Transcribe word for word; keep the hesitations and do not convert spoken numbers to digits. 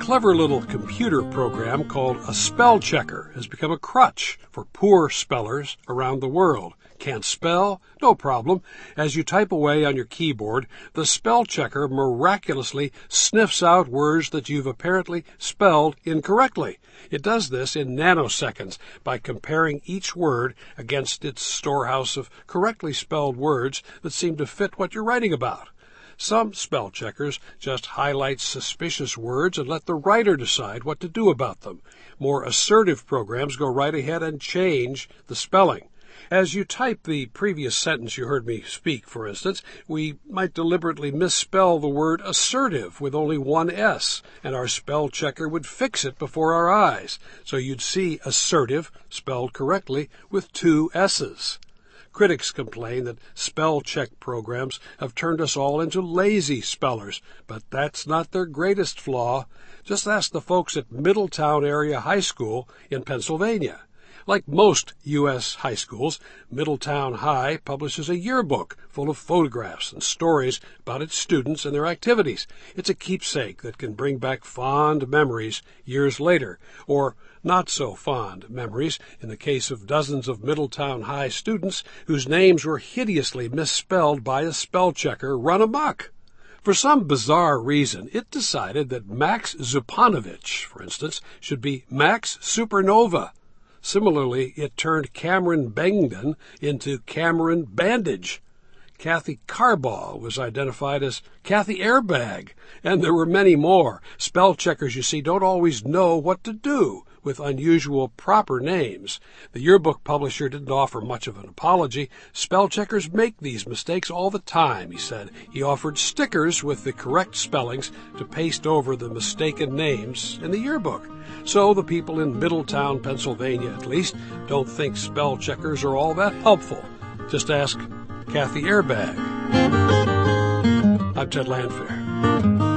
clever little computer program called a spell checker has become a crutch for poor spellers around the world. Can't spell? No problem. As you type away on your keyboard, the spell checker miraculously sniffs out words that you've apparently spelled incorrectly. It does this in nanoseconds by comparing each word against its storehouse of correctly spelled words that seem to fit what you're writing about. Some spell checkers just highlight suspicious words and let the writer decide what to do about them. More assertive programs go right ahead and change the spelling. As you type the previous sentence you heard me speak, for instance, we might deliberately misspell the word assertive with only one S, and our spell checker would fix it before our eyes. So you'd see assertive spelled correctly with two S's. Critics complain that spell check programs have turned us all into lazy spellers, but that's not their greatest flaw. Just ask the folks at Middletown Area High School in Pennsylvania. Like most U S high schools, Middletown High publishes a yearbook full of photographs and stories about its students and their activities. It's a keepsake that can bring back fond memories years later, or not so fond memories in the case of dozens of Middletown High students whose names were hideously misspelled by a spell checker run amok. For some bizarre reason, it decided that Max Zupanovich, for instance, should be Max Supernova. Similarly, it turned Cameron Bengden into Cameron Bandage. Kathy Carbaugh was identified as Kathy Airbag, and there were many more. Spell checkers, you see, don't always know what to do with unusual proper names. The yearbook publisher didn't offer much of an apology. Spell checkers make these mistakes all the time, he said. He offered stickers with the correct spellings to paste over the mistaken names in the yearbook. So the people in Middletown, Pennsylvania, at least, don't think spell checkers are all that helpful. Just ask Kathy Airbag. I'm Ted Landfair.